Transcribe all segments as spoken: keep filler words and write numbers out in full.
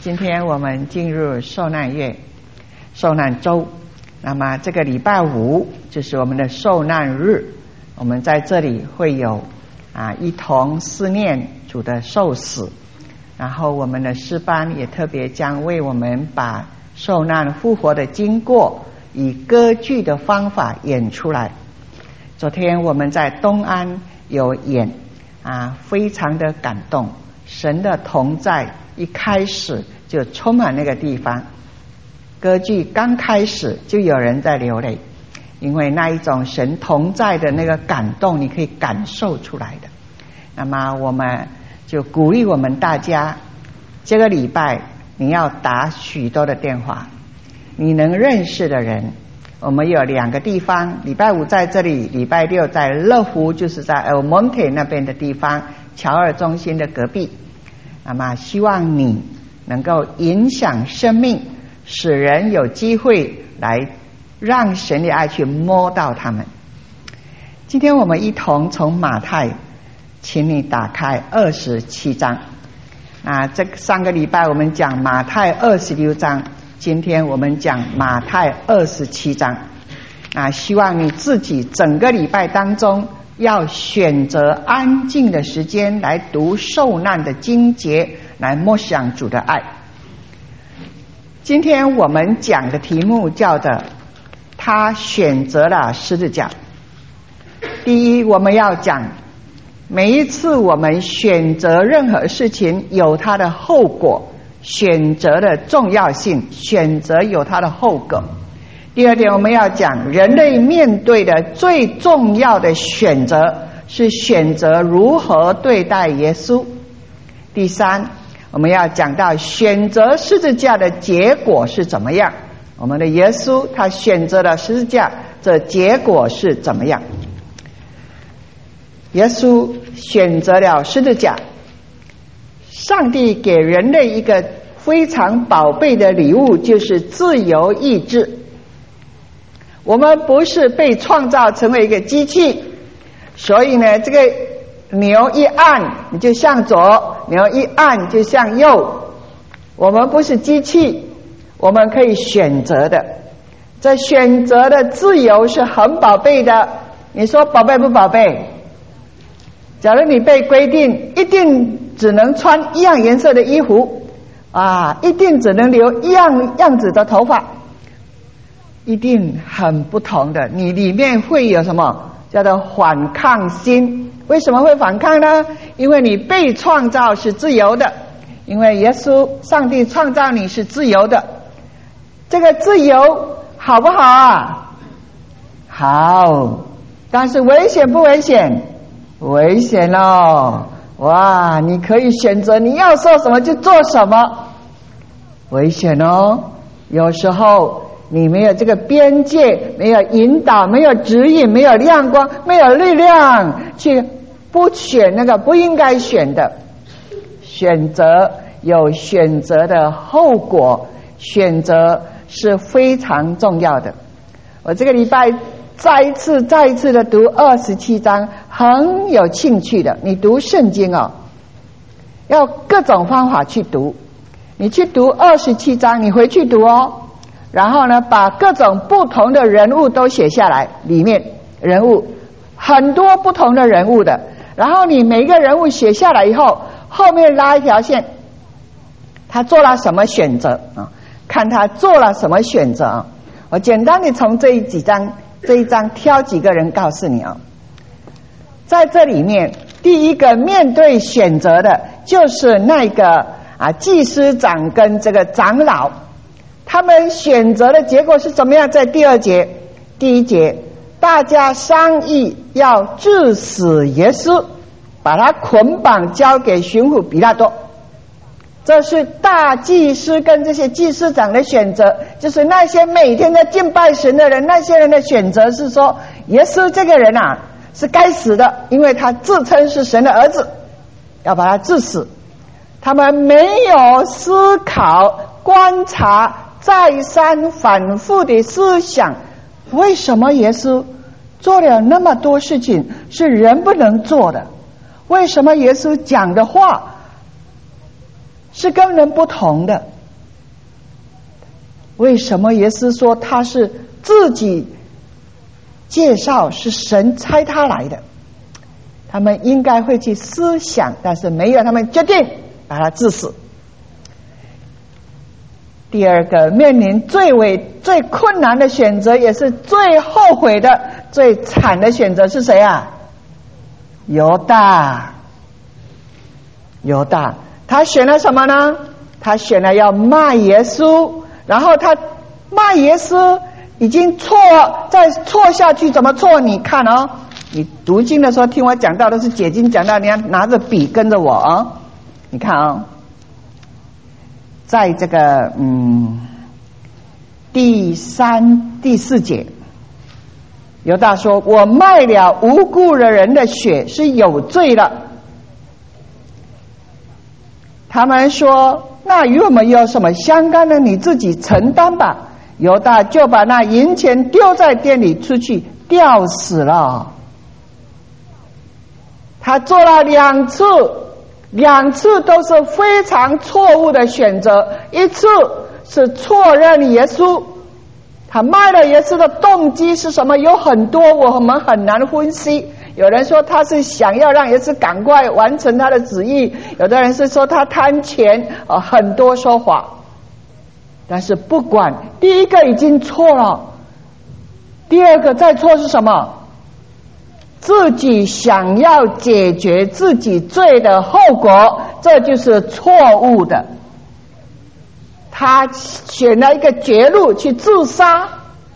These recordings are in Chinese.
今天我们进入受难月、受难周，那么这个礼拜五就是我们的受难日，我们在这里会有啊一同思念主的受死，然后我们的诗班也特别将为我们把受难复活的经过以歌剧的方法演出来。昨天我们在东安有演啊，非常的感动，神的同在一开始就充满那个地方，歌剧刚开始就有人在流泪，因为那一种神同在的那个感动你可以感受出来的。那么我们就鼓励我们大家，这个礼拜你要打许多的电话，你能认识的人，我们有两个地方，礼拜五在这里，礼拜六在乐湖，就是在 El Monte 那边的地方，乔尔中心的隔壁。那么希望你能够影响生命，使人有机会来让神的爱去摸到他们。今天我们一同从马太，请你打开二十七章。那这上个礼拜我们讲马太二十六章，今天我们讲马太二十七章。啊，希望你自己整个礼拜当中要选择安静的时间来读受难的经节，来默想主的爱。今天我们讲的题目叫的他选择了十字架。第一，我们要讲每一次我们选择任何事情有它的后果，选择的重要性，选择有它的后果。第二点，我们要讲人类面对的最重要的选择是选择如何对待耶稣。第三，我们要讲到选择十字架的结果是怎么样，我们的耶稣他选择了十字架，这结果是怎么样。耶稣选择了十字架，上帝给人类一个非常宝贝的礼物，就是自由意志。我们不是被创造成为一个机器，所以呢，这个牛一按你就向左，牛一按就向右。我们不是机器，我们可以选择的，这选择的自由是很宝贝的。你说宝贝不宝贝？假如你被规定一定只能穿一样颜色的衣服啊，一定只能留一样样子的头发，一定很不同的，你里面会有什么叫做反抗心。为什么会反抗呢？因为你被创造是自由的，因为耶稣上帝创造你是自由的。这个自由好不好啊？好，但是危险不危险？危险咯！哇，你可以选择你要做什么就做什么，危险哦。有时候你没有这个边界，没有引导，没有指引，没有亮光，没有力量去不选那个不应该选的。选择有选择的后果，选择是非常重要的。我这个礼拜再一次再一次的读二十七章，很有兴趣的。你读圣经哦，要各种方法去读。你去读二十七章，你回去读哦，然后呢，把各种不同的人物都写下来，里面人物很多不同的人物的，然后你每一个人物写下来以后，后面拉一条线，他做了什么选择啊？看他做了什么选择啊？我简单的从这几章这一章挑几个人告诉你啊。在这里面，第一个面对选择的就是那个啊祭司长跟这个长老。他们选择的结果是怎么样？在第二节，第一节，大家商议要治死耶稣，把他捆绑交给巡抚比拉多。这是大祭司跟这些祭司长的选择，就是那些每天在敬拜神的人，那些人的选择是说，耶稣这个人啊是该死的，因为他自称是神的儿子，要把他治死。他们没有思考、观察、再三反复的思想，为什么耶稣做了那么多事情是人不能做的？为什么耶稣讲的话是跟人不同的？ 为什么耶稣说他是自己介绍，是神差他来的？他们应该会去思想，但是没有，他们决定把他治死。第二个面临最为最困难的选择，也是最后悔的、最惨的选择是谁啊？犹大。犹大，他选了什么呢？他选了要卖耶稣，然后他卖耶稣已经错，再错下去怎么错？你看哦，你读经的时候听我讲到，都是解经讲到，你要拿着笔跟着我啊、哦。你看啊、哦，在这个嗯第三第四节，犹大说：“我卖了无辜的人的血是有罪的。”他们说：“那与我们有什么相干呢？你自己承担吧。”犹大就把那银钱丢在店里，出去吊死了。他做了两次，两次都是非常错误的选择。一次是错认耶稣，他卖了耶稣的动机是什么？有很多我们很难分析。有人说他是想要让耶稣赶快完成他的旨意，有的人是说他贪钱，呃，很多说法。但是不管，第一个已经错了，第二个再错是什么？自己想要解决自己罪的后果，这就是错误的。他选了一个绝路去自杀，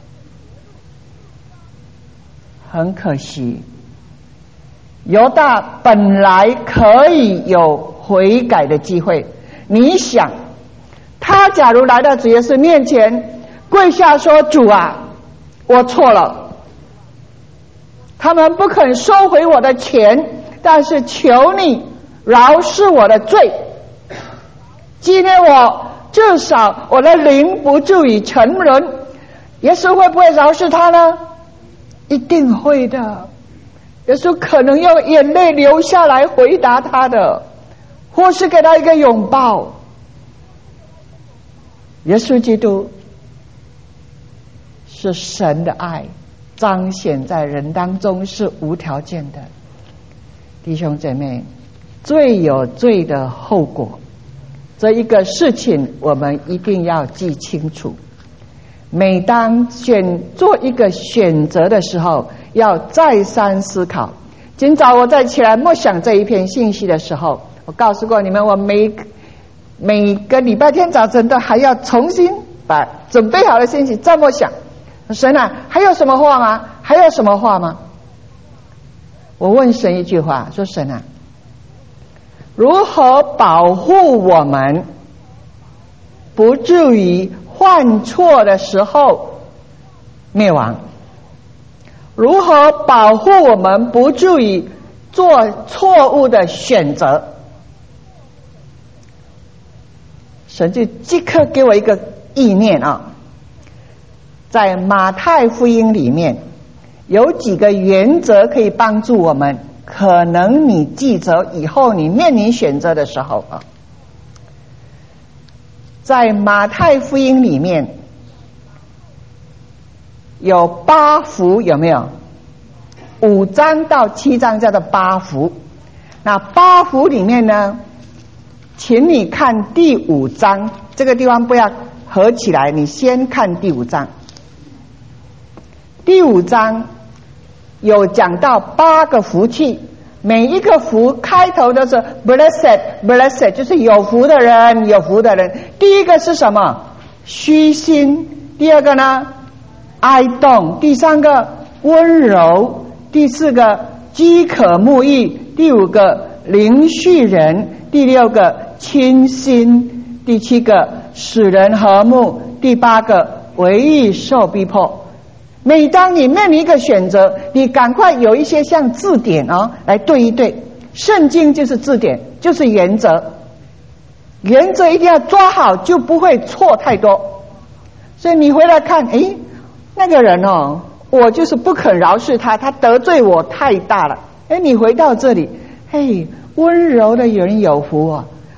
很可惜。犹大本来可以有悔改的机会，你想，他假如来到主耶稣面前跪下说：“主啊，我错了，他们不肯收回我的钱，但是求你饶恕我的罪，今天我至少我的灵不至于沉沦。”耶稣会不会饶恕他呢？一定会的。耶稣可能用眼泪流下来回答他的，或是给他一个拥抱。耶稣基督是神的爱彰显在人当中，是无条件的。弟兄姐妹，罪有罪的后果，这一个事情我们一定要记清楚。每当选做一个选择的时候，要再三思考。今早我在起来默想这一篇信息的时候，我告诉过你们，我每每个礼拜天早晨都还要重新把准备好的信息再默想。神啊，还有什么话吗？还有什么话吗？我问神一句话，说神啊，如何保护我们不至于犯错的时候灭亡？如何保护我们不至于做错误的选择？神就即刻给我一个意念啊，在马太福音里面有几个原则可以帮助我们，可能你记着以后你面临选择的时候啊。在马太福音里面有八福，有没有？五章到七章叫做八福。那八福里面呢，请你看第五章，这个地方不要合起来，你先看第五章。第五章有讲到八个福气，每一个福开头都是 blessed blessed， 就是有福的人，有福的人。第一个是什么？虚心。第二个呢？哀动。第三个温柔。第四个饥渴慕义。第五个灵畜人。第六个清心。第七个使人和睦。第八个为义受逼迫。每当你面临一个选择，你赶快有一些像字典哦来对一对。圣经就是字典，就是原则，原则一定要抓好，就不会错太多。所以你回来看，诶，那个人哦，我就是不肯饶恕他，他得罪我太大了。诶，你回到这里，嘿，温柔的人有福啊，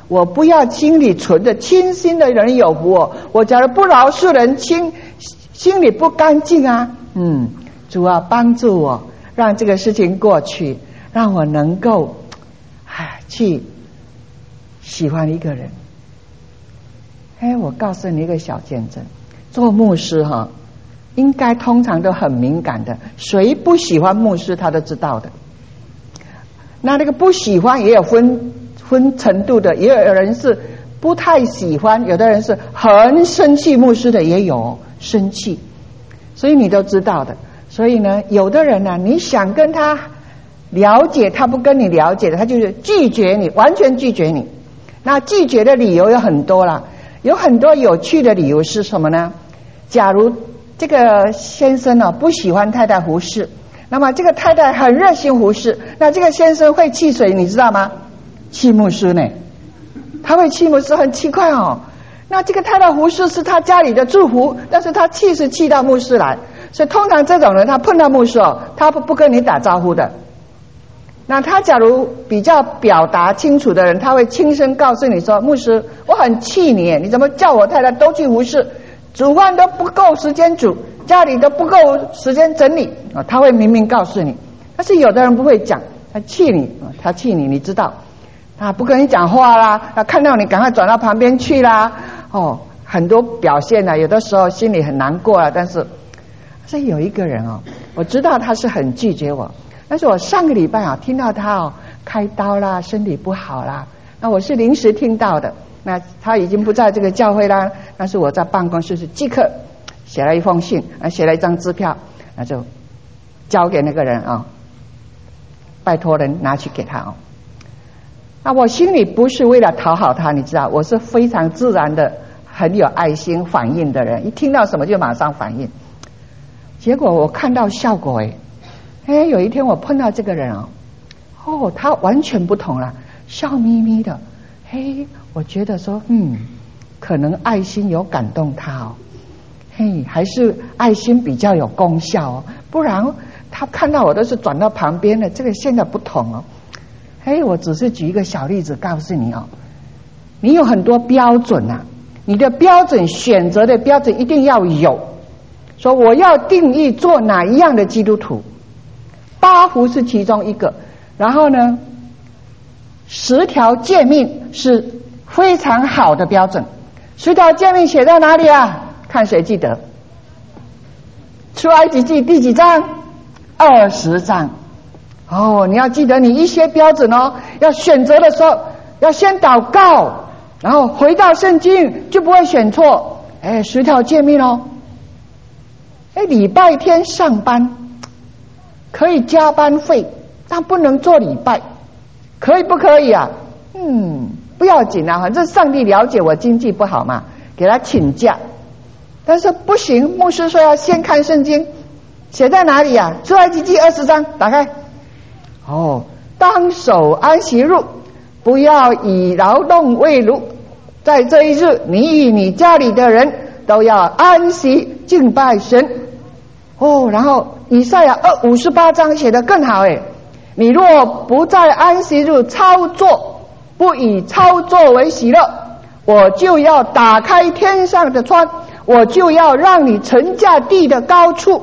我不要心里存着清心的人有福哦。我假如不饶恕人，心心里不干净啊。嗯，主啊，帮助我，让这个事情过去，让我能够哎去喜欢一个人。哎，我告诉你一个小见证，做牧师哈，应该通常都很敏感的，谁不喜欢牧师他都知道的。那那个不喜欢也有分分程度的，也有人是不太喜欢，有的人是很生气牧师的也有生气，所以你都知道的。所以呢，有的人呢、啊，你想跟他了解，他不跟你了解的，他就是拒绝你，完全拒绝你。那拒绝的理由有很多啦，有很多有趣的理由是什么呢？假如这个先生呢、啊、不喜欢太太服侍，那么这个太太很热心服侍，那这个先生会气谁？你知道吗？气牧师呢？他会气牧师，很奇怪哦。那这个太太服侍是他家里的祝福，但是他气是气到牧师来，所以通常这种人他碰到牧师哦，他不不跟你打招呼的。那他假如比较表达清楚的人，他会轻声告诉你说：牧师，我很气你，你怎么叫我太太都去服侍，煮饭都不够时间煮，家里都不够时间整理啊，他会明明告诉你。但是有的人不会讲，他气你，他气你，你知道，他不跟你讲话啦，他看到你赶快转到旁边去啦，哦，很多表现啊，有的时候心里很难过啊。但是，但是有一个人哦，我知道他是很拒绝我，但是我上个礼拜啊听到他哦开刀啦，身体不好啦，那我是临时听到的。那他已经不在这个教会啦，但是我在办公室是即刻写了一封信，啊，写了一张支票，那就交给那个人啊，拜托人拿去给他哦。那我心里不是为了讨好他，你知道，我是非常自然的、很有爱心反应的人，一听到什么就马上反应。结果我看到效果哎，哎，有一天我碰到这个人哦，哦，他完全不同了，笑眯眯的，嘿，我觉得说，嗯，可能爱心有感动他哦，嘿，还是爱心比较有功效哦，不然他看到我都是转到旁边的，这个现在不同哦。嘿，我只是举一个小例子告诉你哦，你有很多标准啊，你的标准选择的标准一定要有，说我要定义做哪一样的基督徒，八福是其中一个，然后呢，十条诫命是非常好的标准。十条诫命写在哪里啊？看谁记得？出埃及记第几章？二十章。哦，你要记得你一些标准哦，要选择的时候要先祷告，然后回到圣经就不会选错。哎，十条诫命哦。哎，礼拜天上班可以加班费，但不能做礼拜，可以不可以啊？嗯，不要紧啊，反正上帝了解我经济不好嘛，给他请假。但是不行，牧师说要先看圣经，写在哪里啊？出埃及记二十章，打开。哦，当守安息日，不要以劳动为奴。在这一日，你与你家里的人都要安息敬拜神。哦，然后以赛亚二五十八章写得更好诶，你若不在安息日操作，不以操作为喜乐，我就要打开天上的窗，我就要让你沉下地的高处，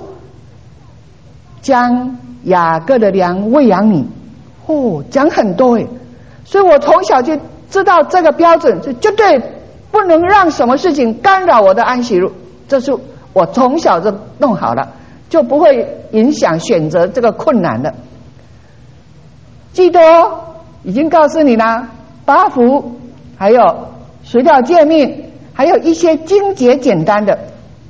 将雅各的粮喂养你。哦，讲很多诶，所以我从小就知道这个标准是绝对不能让什么事情干扰我的安息日，这是我从小就弄好了，就不会影响选择这个困难的。记得哦，已经告诉你了，八福，还有十条诫命，还有一些经节简单的。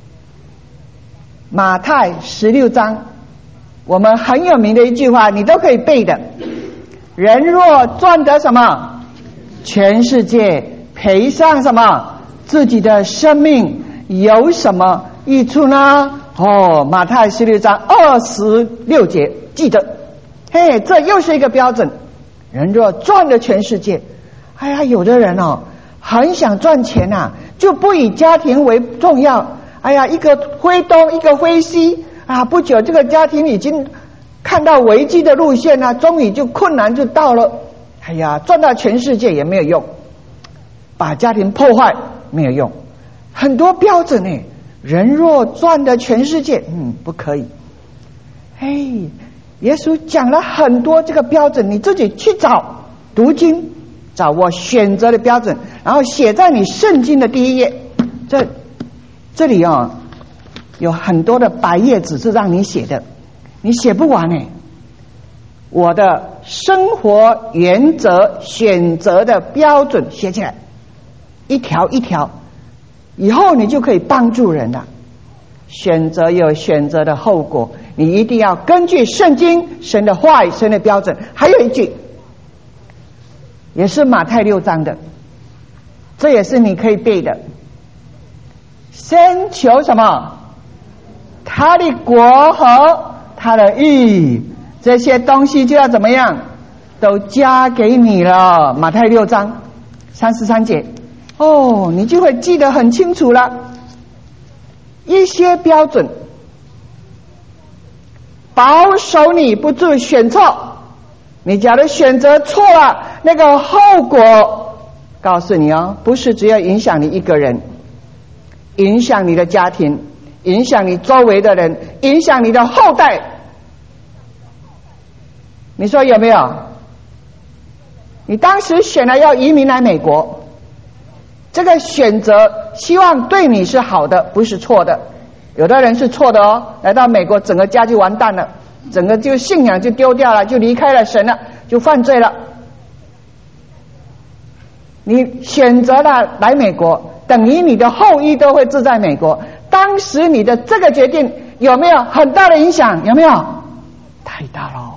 马太十六章，我们很有名的一句话，你都可以背的。人若赚得什么全世界，赔上什么自己的生命，有什么益处呢？哦，马太十六章二十六节，记得。嘿，这又是一个标准。人若赚了全世界，哎呀，有的人哦很想赚钱啊，就不以家庭为重要。哎呀，一个挥东一个挥西啊，不久这个家庭已经看到危机的路线啊，终于就困难就到了。哎呀，赚到全世界也没有用。 把家庭破坏没有用。很多标准呢，人若赚得全世界，嗯，不可以。嘿，耶稣讲了很多这个标准，你自己去找读经，找我选择的标准，然后写在你圣经的第一页。这这里哦，有很多的白页纸是让你写的，你写不完呢。我的生活原则选择的标准写起来，一条一条，以后你就可以帮助人了。选择有选择的后果，你一定要根据圣经神的话语神的标准。还有一句也是马太六章的，这也是你可以背的，先求什么？他的国和他的义，这些东西就要怎么样？都加给你了。马太六章三十三节，哦，你就会记得很清楚了。一些标准保守你不至选错，你假如选择错了，那个后果告诉你哦，不是只要影响你一个人，影响你的家庭，影响你周围的人，影响你的后代。你说有没有？你当时选了要移民来美国，这个选择希望对你是好的，不是错的。有的人是错的哦，来到美国整个家就完蛋了，整个就信仰就丢掉了，就离开了神了，就犯罪了。你选择了来美国，等于你的后裔都会住在美国。当时你的这个决定有没有很大的影响？有没有？太大了。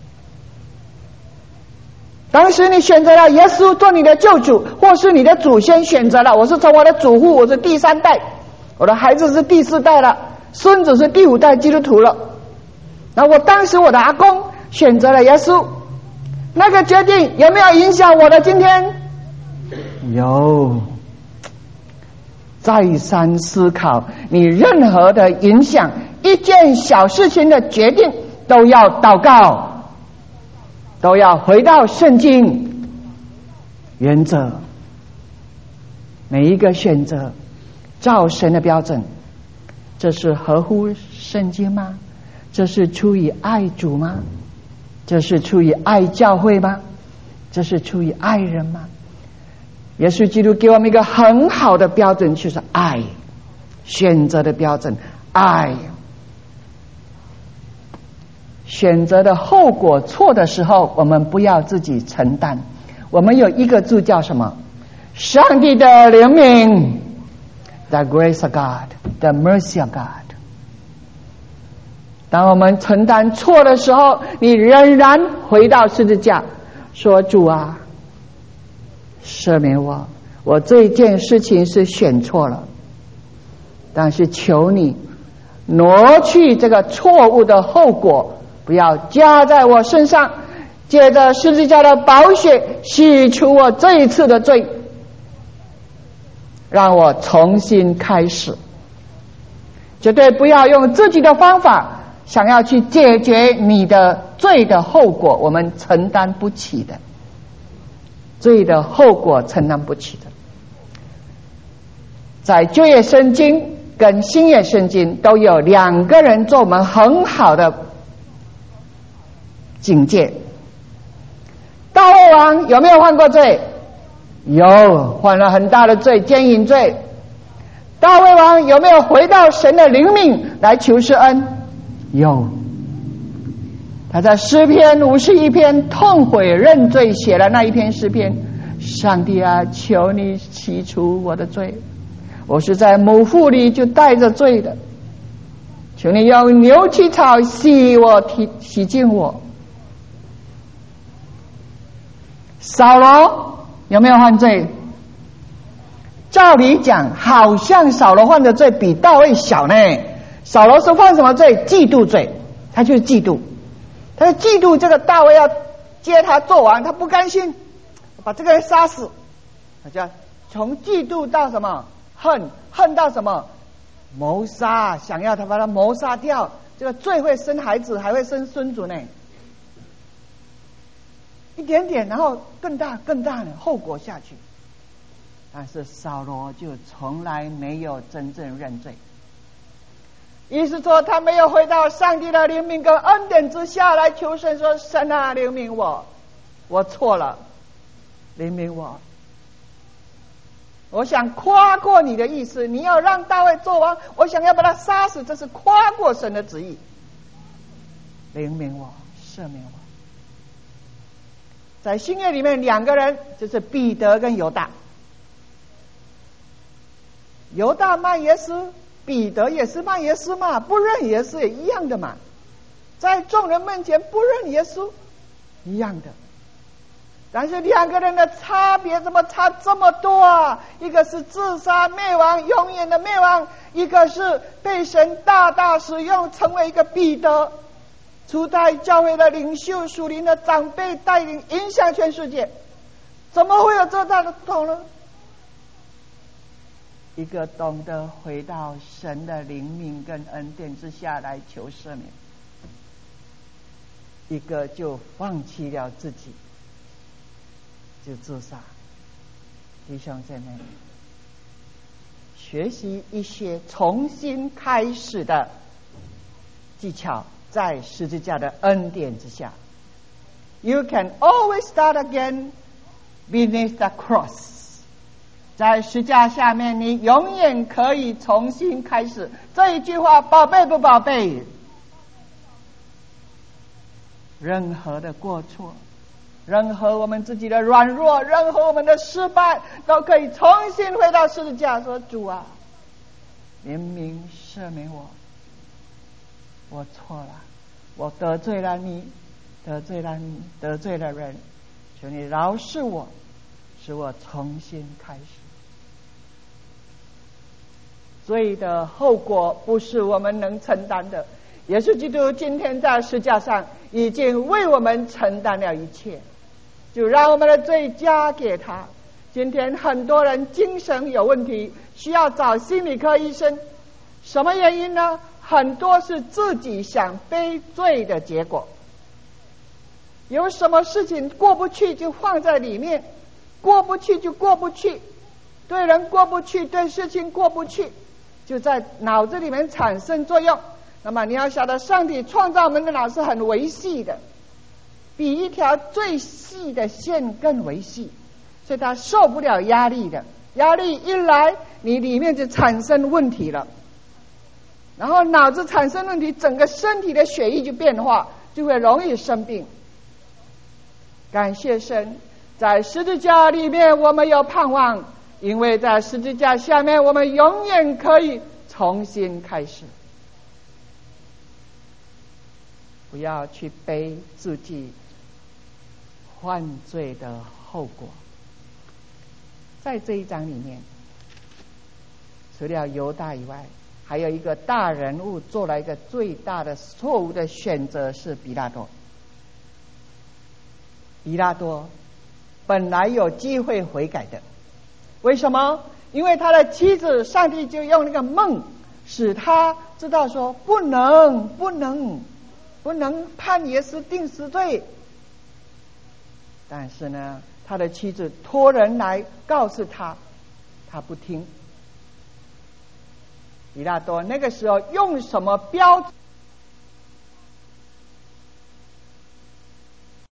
当时你选择了耶稣做你的救主，或是你的祖先选择了，我是从我的祖父，我是第三代，我的孩子是第四代了，孙子是第五代基督徒了。那我当时我的阿公选择了耶稣，那个决定有没有影响我的今天？有。再三思考，你任何的影响，一件小事情的决定，都要祷告，都要回到圣经原则。每一个选择照神的标准，这是合乎圣经吗？这是出于爱主吗？这是出于爱教会吗？这是出于爱人吗？耶稣基督给我们一个很好的标准，就是爱，选择的标准，爱。选择的后果错的时候，我们不要自己承担。我们有一个字叫什么？上帝的怜悯 ，the grace of God, the mercy of God。当我们承担错的时候，你仍然回到十字架，说主啊，赦免我，我这件事情是选错了，但是求你挪去这个错误的后果，不要加在我身上，借着十字架的宝血洗除我这一次的罪，让我重新开始。绝对不要用自己的方法想要去解决你的罪的后果，我们承担不起的，罪的后果承担不起的。在旧约圣经跟新约圣经都有两个人做我们很好的警戒。大卫王有没有犯过罪？有，犯了很大的罪，奸淫罪。大卫王有没有回到神的灵命来求施恩？有。他在诗篇五十一篇痛悔认罪写了那一篇诗篇，上帝啊，求你洗除我的罪，我是在母腹里就带着罪的，求你用牛膝草洗我，洗净我。扫罗有没有犯罪？照理讲，好像扫罗犯的罪比大卫小呢。扫罗是犯什么罪？嫉妒罪，他就是嫉妒，他是嫉妒这个大卫要接他做王，他不甘心，把这个人杀死。他就从嫉妒到什么恨，恨到什么谋杀，想要他把他谋杀掉。这个罪会生孩子，还会生孙子呢。一点点，然后更大更大的后果下去。 但是扫罗就从来没有真正认罪，意思说他没有回到上帝的怜悯跟恩典之下来求神说：神啊，怜悯我，我错了，怜悯我。我想跨过你的意思，你要让大卫做王，我想要把他杀死，这是跨过神的旨意。怜悯我，赦免我。在新约里面，两个人就是彼得跟犹大。犹大卖耶稣，彼得也是卖耶稣嘛，不认耶稣也一样的嘛，在众人面前不认耶稣一样的。但是两个人的差别怎么差这么多啊？一个是自杀灭亡，永远的灭亡，一个是被神大大使用，成为一个彼得，初代教会的领袖，属灵的长辈，带领影响全世界。怎么会有这大的不同呢？一个懂得回到神的怜悯跟恩典之下来求赦免，一个就放弃了自己，就自杀。弟兄姐妹，学习一些重新开始的技巧，在十字架的恩典之下。 You can always start again beneath the cross。在十字架下面，你永远可以重新开始。这一句话宝贝不宝贝？任何的过错，任何我们自己的软弱，任何我们的失败，都可以重新回到十字架，说：主啊，怜悯赦免我，我错了，我得罪了你，得罪了你，得罪了人，求你饶恕我，使我重新开始。罪的后果不是我们能承担的，耶稣基督今天在十字架上已经为我们承担了一切，就让我们的罪加给他。今天很多人精神有问题，需要找心理科医生，什么原因呢？很多是自己想背罪的结果，有什么事情过不去就放在里面，过不去就过不去，对人过不去，对事情过不去，就在脑子里面产生作用。那么你要晓得，上帝创造我们的脑是很微细的，比一条最细的线更微细，所以它受不了压力的，压力一来，你里面就产生问题了，然后脑子产生问题，整个身体的血液就变化，就会容易生病。感谢神，在十字架里面我们有盼望，因为在十字架下面我们永远可以重新开始。不要去背自己犯罪的后果。在这一章里面，除了犹大以外，还有一个大人物做了一个最大的错误的选择，是比拉多。比拉多本来有机会悔改的，为什么？因为他的妻子，上帝就用那个梦使他知道说，不能不能不能判耶稣定死罪。但是呢，他的妻子托人来告诉他，他不听。比拉多那个时候用什么标准